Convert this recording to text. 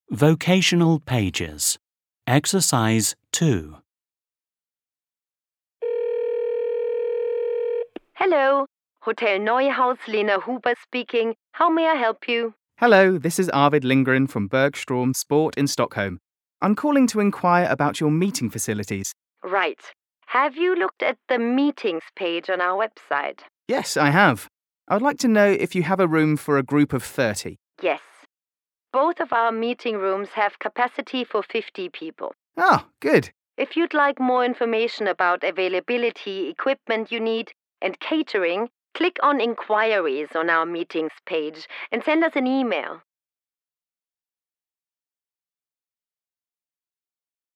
Vocational Pages. Exercise 2. Hello, Hotel Neuhaus, Lena Huber speaking. How may I help you? Hello, this is Arvid Lindgren from Bergstrom Sport in Stockholm. I'm calling to inquire about your meeting facilities. Right. Have you looked at the meetings page on our website? Yes, I have. I would like to know if you have a room for a group of 30. Yes. Both of our meeting rooms have capacity for 50 people. Oh, good. If you'd like more information about availability, equipment you need, and catering, click on Inquiries on our meetings page and send us an email.